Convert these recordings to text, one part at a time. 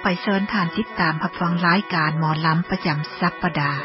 อยเชิญท่านติดตามรับฟังรายการหมอลำประจำสัปดาห์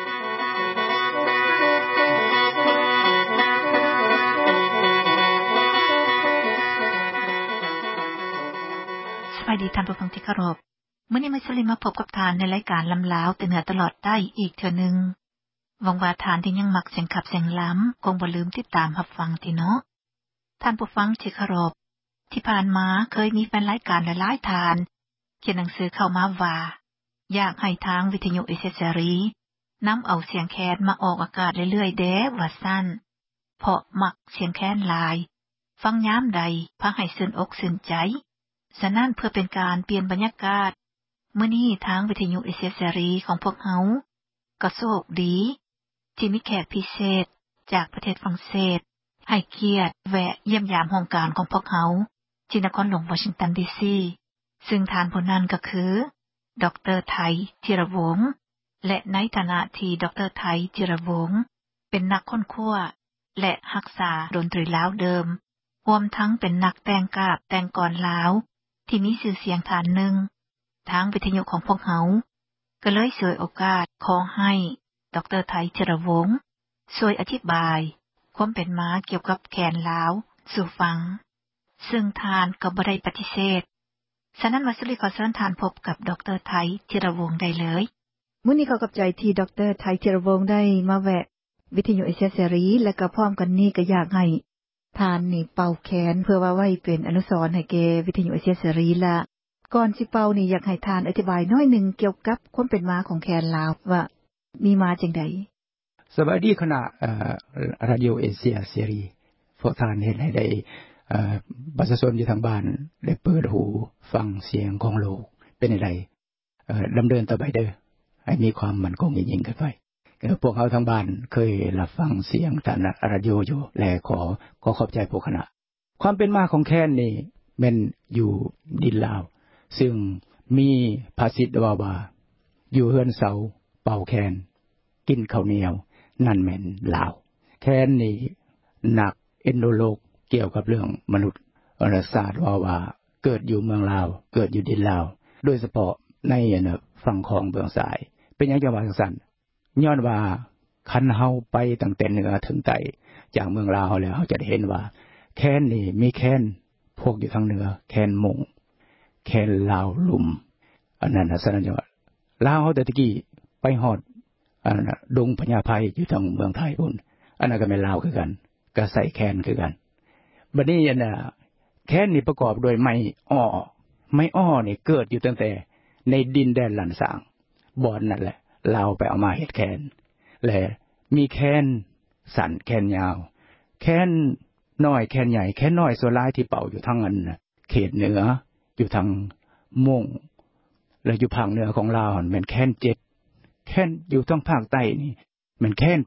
สวัสดีท่านผู้ฟังที่เคารพมื้อนี้มาสลิมาพบกับท่านในรายการลำลาวแต่เหนือตลอดได้อีกเทื่อนึงหวังว่าท่านที่ยังมักเสียงขับเสียงล้ำคงบ่ลืมติดตามรับฟังติเนาะท่านผู้ฟังที่เคารพที่ผ่านมาเคยมีแฟนรายการหลายๆท่านเขียนหนังสือเข้ามาว่าอยากให้ทางวิทยุเอเชียเสรีนำเอาเสียงแคนมาออกอากาศเรื่อยๆแด้ว่าซั่นเพราะมักเสียงแคนหลายฟังยามใดพาให้ชื่นอกชื่นใจฉะนั้นเพื่อเป็นการเปลี่ยนบรรยากาศมื้อนี้ทางวิทยุเอเชียเสรีของพวกเฮาก็โชคดีที่มีแขกพิเศษจากประเทศฝรั่งเศสให้เกียรติแวะเยี่ยมยามโครงการของพวกเฮาที่นครหลวงวอชิงตันดีซีซึ่งท่านผู้นั้นก็คือดร.ไทยจิรวงศ์และในฐานะที่ดร.ไทยจิรวงศ์เป็นนักค้นคว้าและรักษาดนตรีลาวเดิมรวมทั้งเป็นนักแต่งกาบแต่งกลอนลาวที่มีชื่อเสียงฐานหนึ่งทางวิทยุของพวกเฮาก็เลยฉวยโอกาสขอให้ดร.ไทยจิรวงศ์ช่วยอธิบายความเป็นมาเกี่ยวกับแคนลาวสู่ฟังซึ่งท่านก็บ่ได้ปฏิเสธฉะนั้นมาสุริขอเชิญท่านพบกับดร.ไทยจิรวงศ์ได้เลยมื้อนี้ขอขอบใจที่ดร.ไทยจิรวงศ์ได้มาแวะวิทยุเอเชียเสรีและก็พร้อมกันนี้ก็อยากให้ท่านนี่เป่าแคนเพื่อว่าไว้เป็นอนุสรณ์ให้แก่วิทยุเอเชียเสรีละก่อนสิเป่านี่อยากให้ท่านอธิบายน้อยนึงเกี่ยวกับความเป็นมาของแคนลาวว่ามีมาจังได๋สวัสดีคณะราดิโอเอเชียเสรีพวกท่านเห็นให้ได้ประชาชนอยู่ทางบ้านได้เปิดหูฟังเสียงของโลกเป็นไดดำเนินต่อไปเด้อให้มีความมั่นคงยิ่งขึ้นไปพวกเขาทางบ้านเคยรับฟังเสียงทางราดิโออยู่และขอขอบใจพวกคณะความเป็นมาของแคนนี่แม่นอยู่ดินลาวซึ่งมีภาษิตว่าอยู่เฮือนเสาเป่าแคนกินข้าวเหนียวนั่นแม่นลาวแคนนี่นักเอนโดโลกเกี่ยวกับเรื่องมนุษย์ศาสตร์ว่าเกิดอยู่เมืองลาวเกิดอยู่ดินลาวโดยเฉพาะในฝั่งของเบื้องซ้ายเป็นหยังจังว่าจังซั่นย้อนว่าคันเฮาไปตั้งแต่เหนือถึงใต้จากเมืองลาวแล้วเฮาจะได้เห็นว่าแคนนี่มีแคนพวกอยู่ทางเหนือแคนมงแคนลาวลุ่มอันนั้นน่ะซั่นจังว่าลาวแต่ตะกี้ไปฮอดอันนั้นดงพญาไพอยู่ทางเมืองไทยพุ่นอันนั้นก็แม่นลาวคือกันก็ใส่แคนคือกันบัดนี้อันน่ะแคนนี่ประกอบด้วยไม้อ้อนี่เกิดอยู่ตั้งแต่ในดินแดนลันสางบ่อนนั่นแหละลาวไปเอามาเฮ็ดแคนและมีแคนสั้นแคนยาวแคนน้อยแคนใหญ่แคนน้อยส่วนหลายที่เป่าอยู่ทางนั้นเขตเหนืออยู่ทางม่งและอยู่ภาคเหนือของลาวแม่นแคน7แคนอยู่ทางภาคใต้นี่แม่นแคน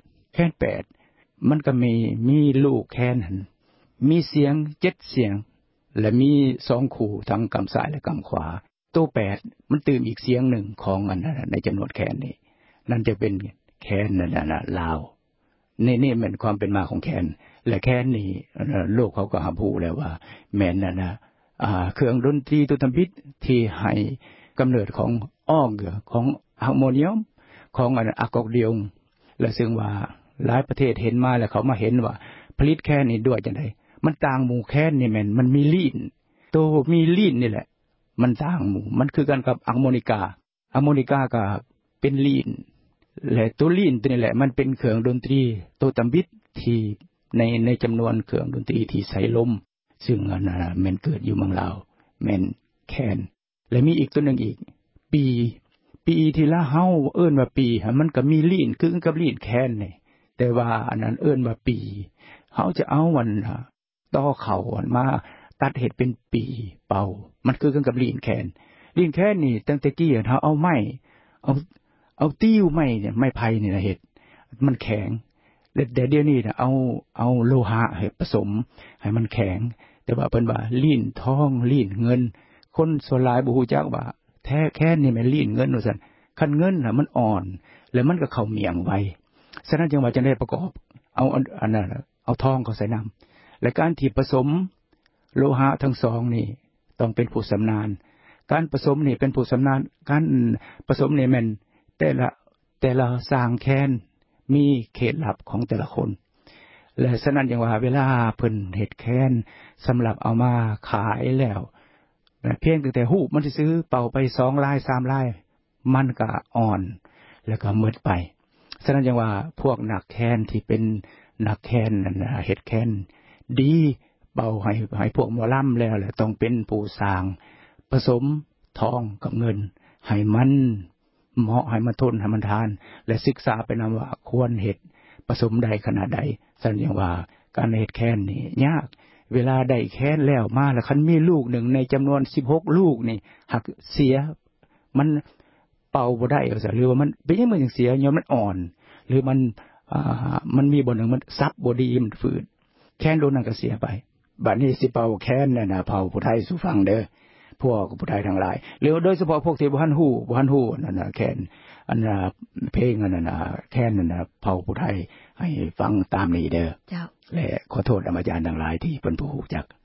8มันก็มีลูกแคนหั่นมีเสียง7เสียงและมี2คู่ทั้งกำซ้ายและกำขวาตัว8มันตื่มอีกเสียงหนึ่งของอันนั้นในจำนวนแคนนี่นั่นจะเป็นแคนนั่นน่ะลาวนี่มันความเป็นมาของแคนและแคนนี่โลกเขาก็หารู้แล้วว่าแม่นนั่นน่ะเครื่องดนตรีตัวทำบิดที่ให้กำเนิดของอ้องของฮาร์โมเนียมของอะคอร์เดียนและซึ่งว่าหลายประเทศเห็นมาแล้วเขามาเห็นว่าผลิตแคนนี่ด้วยจังได๋มันต่างหมู่แคนนี่แม่นมันมีลิ้นตัวมีลิ้นนี่แหละมันต่างหมู่มันคือกันกับฮาร์โมนิกาก็เป็นลิ้นและตัวลิ้นตัวนี้แหละมันเป็นเครื่องดนตรีตัวตำบิดที่ในจำนวนเครื่องดนตรีที่ใช้ลมซึ่งอันนั้นแม่นเกิดอยู่เมืองลาวแม่นแคนและมีอีกตัวนึงอีกปีที่ละเฮาเอิ้นว่าปีมันก็มีลิ้นคือกับลิ้นแคนนี่แต่ว่าอันนั้นเอิ้นว่าปีเฮาจะเอามันต่อเข้ามาตัดเฮ็ดเป็นปีเป่ามันคือกันกับลิ้นแคนนี่ตั้งแต่กี้เฮาเอาไม้เอาติ้วไม้เนี่ยไม้ไผ่นี่นะเฮ็ดมันแข็งแล้วเดี๋ยวนี้น่ะเอาโลหะให้ผสมให้มันแข็งแต่ว่าเพิ่นว่าลิ้นทองลิ้นเงินคนส่วนหลายบ่ฮู้จักว่าแท้แค่นี่แม่นลิ้นเงินว่าซั่นคันเงินน่ะมันอ่อนแล้วมันก็เข้าเมียงไวฉะนั้นจึงว่าจังได้ประกอบเอาอันนั้นเอาทองเข้าใส่น้ำและการที่ผสมโลหะทั้งสองนี่ต้องเป็นผู้ชำนาญการผสมนี่เป็นผู้ชำนาญการผสมนี่แม่นแต่ละสร้างแค้นมีเคล็ดลับของแต่ละคนและฉะนั้นจังว่าเวลาเพิ่นเฮ็ดแค้นสำหรับเอามาขายแล้วเพียงแต่ฮู้มันสิซื้อเป่าไป2ลาย3ลายมันก็อ่อนแล้วก็หมดไปฉะนั้นจังว่าพวกนักแค้นที่เป็นนักแค้นนั่นน่ะเฮ็ดแค้นดีเป่าให้พวกหมอลำแล้วแหละต้องเป็นผู้สร้างผสมทองกับเงินให้มันเหมาะให้มันทนให้มันทานและศึกษาไปนำว่าควรเฮ็ดผสมใดขนาดใดฉะนั้นจังว่าการเฮ็ดแค้นนี่ยากเวลาได้แค้นแล้วมาแล้วคันมีลูกหนึ่งในจำนวน16ลูกนี่หากเสียมันเป่าบ่ได้ว่าหรือว่ามันเป็นจังมันจังเสียย้อนมันอ่อนหรือมันมีบ่นึงมันซับบ่ดีมันฝืดแค้นโดนนั่นก็เสียไปบัดนี้สิเป่าแค้นนั่นน่ะเป่าผู้ไทยสู่ฟังเด้อพวกผู้ไทยทั้งหลายหรือโดยเฉพาะพวกที่บ่ทันฮู้นั่นน่ะแค้นอันน่ะเพลงอันนั้นน่ะแค้นนั่นน่ะเป่าผู้ไทยให้ฟังตามนี้เด้อเจ้าและขอโทษอาจารย์ทั้งหลายที่เพิ่นบ่ฮู้จัก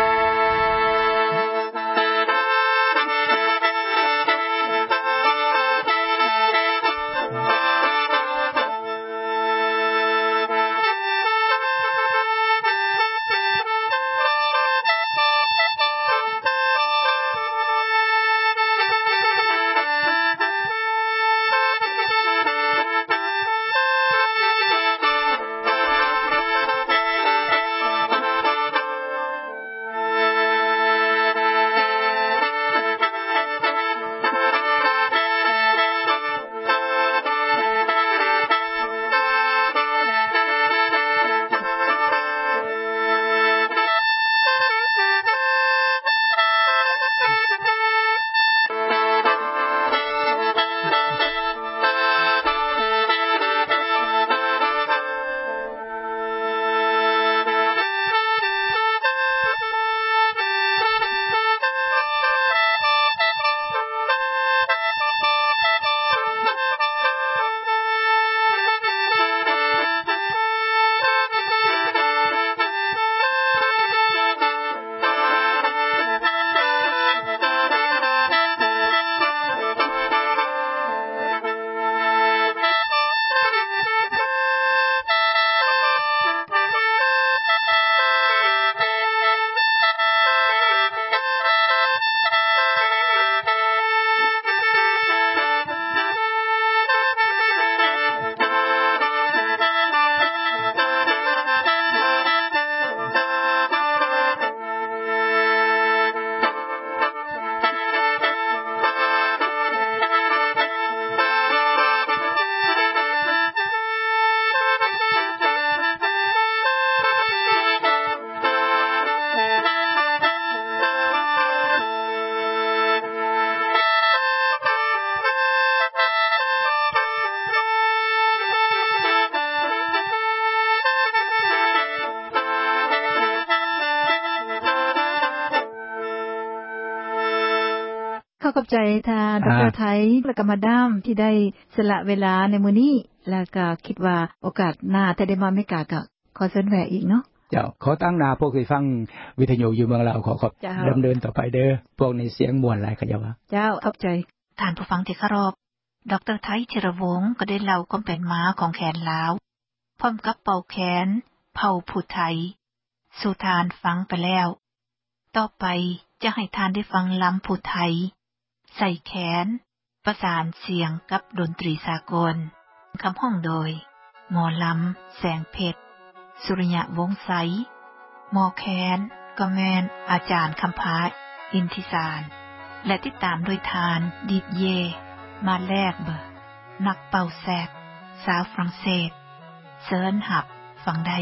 ขอบใจท่านดร.ไทยและก็มาดามที่ได้สละเวลาในมื้อนี้แล้วก็คิดว่าโอกาสหน้าถ้าได้มาอเมริกาก็ขอเชิญแวะอีกเนาะเจ้าขอตั้งหน้าพวกที่ฟังวิทยุอยู่เมืองลาวขอดำเนินต่อไปเด้อพวกนี้เสียงม่วนหลายเขาเจ้าว่าเจ้าขอบใจท่านผู้ฟังที่เคารพดร.ไทยธีรวงศ์ก็ได้เล่าความเป็นมาของแขนลาวพร้อมกับเป่าแขนเผ่าผู้ไทยสู่ทานฟังไปแล้วต่อไปจะให้ทานได้ฟังลำผู้ไทยใส่แขนประสานเสียงกับดนตรีสากลคำห้องโดยหมอลำแสงเพชรสุริยะวงศ์ไสหมอแคนก็แมนอาจารย์คำพาอินทิสารและติดตามโดยทานดิดเยมาแลกเบอร์นักเป่าแซกสาวฝรั่งเศสเซิร์นหับฟังได้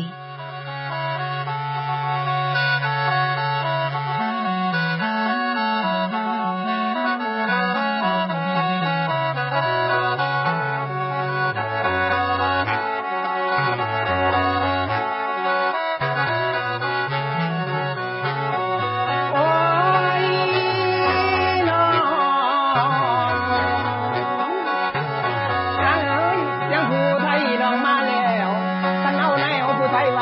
ไ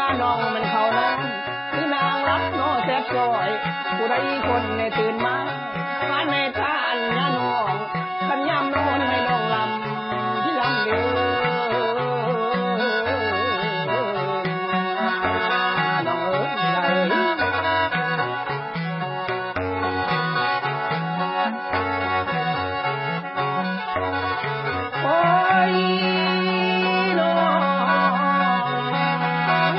น้องมันเขาน้องคือนางรับน้อแซ่บซอยผู้ใดคนในตื่นมาฟ้าในตาอันน้าน้องคันยามนอนให้น้องลำที่ลำเดือน้องโอ้ยน้อง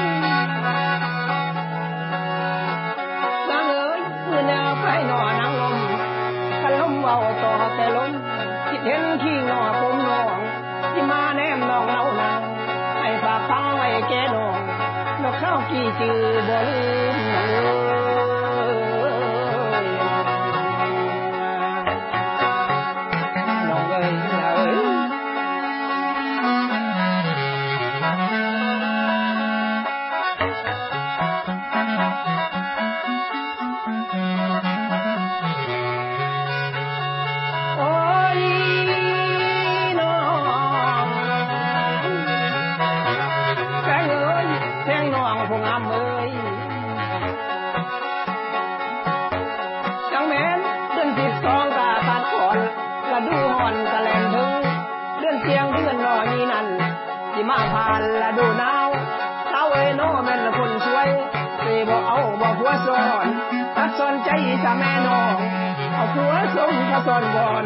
นางมือแนวไฟหน่อนางลมคันลมเบาต่อแต่ลมคิดเห็นขี้หน่อผมน้องที่มาแนมน้องเล่านังให้ฝากฟังไว้แก่น้องนกเข้ากี่จือบ่ลืมน้องเอ้ยโอ้ยน้องแพงเอ้ยแพงน้องผู้งามเอ้ยจังแม่นเดือน12กะตัดขอนละดูหอนกะแลนถึงเดือนเสียงเดือนน้อยนี่นั่นสิมาผ่านละดูหนาวเต้าเอ้ยน้อแม่นคนสวยสิบ่เอาบ่ผัวซ้อนตัดสนใจจะแม่น้องเอาผัวสมกะสอนบ่อน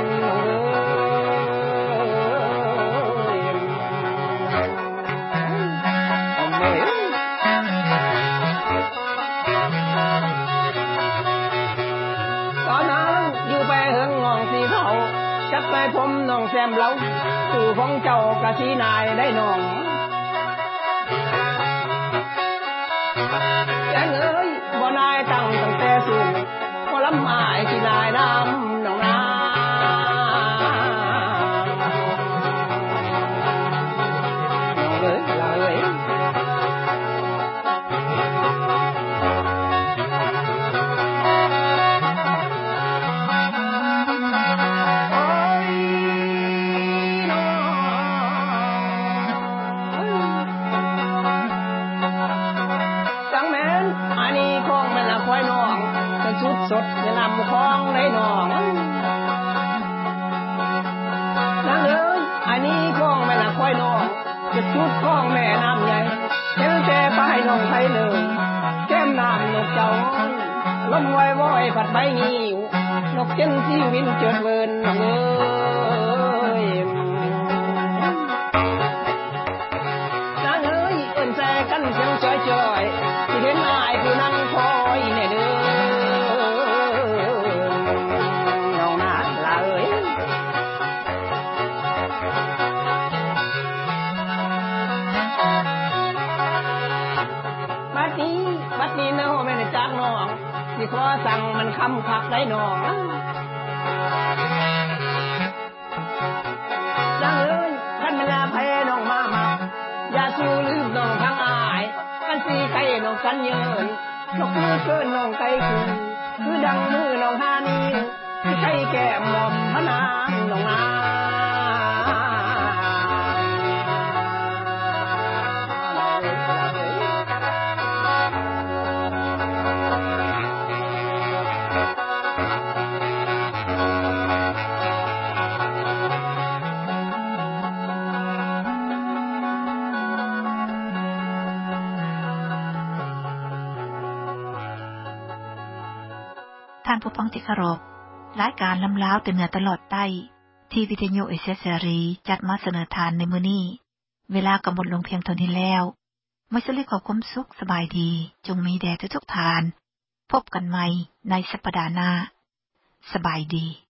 ตอนนั้นอยู่ไปเฮิงงองสีเทาจับไปผมน้องแซมเล้าสู่ของเจ้ากะสีนายได้น้องแกเอ้ยบ่นายตั้งแต่สูงบ่ลำอายที่นายน้ำน้องนาน้องเอ้ยละเอ้ยสดในลำคลองในหนองนางเอ้ยอันนี้คลองแม่ละค่อยน้องจะชุดคลองแม่น้ำใหญ่เห็นแต่ป้ายน้องไทยหนึ่งแก้มน้ำนกเจ้าลมไว้ว้อยผัดใบงิ้วนกเจ้นที่วินเจิดเวินน้องเอ้ยนางเอ้ยเอิ้นแซ่กันเสียงจ้อยๆที่เห็นอายผู้นั่งคอยแน่เด้อบัดนี้เนาะแม่นจักน้องสิขอสั่งมันคำคักได้น้องจังเอ้ยคันเวลาแพ้น้องมามักอย่าสู้ลืมน้องทั้งอายคันสิไก่น้องกันเยินนกมือเกินน้องไก่คือดังมือน้องหานี่สิไก่แก้มหม่อมพะนางน้องนาท่านผู้ฟังที่เคารพรายการลำล้าวแต่เหนือตลอดใต้ที่วิทยุเอเชียเสรีจัดมาเสนอทานในมื้อนี้เวลาก็หมดลงเพียงเท่านี้แล้วไม่สลิขอความสุขสบายดีจงมีแด่ทุกทานพบกันใหม่ในสัปดาห์หน้าสบายดี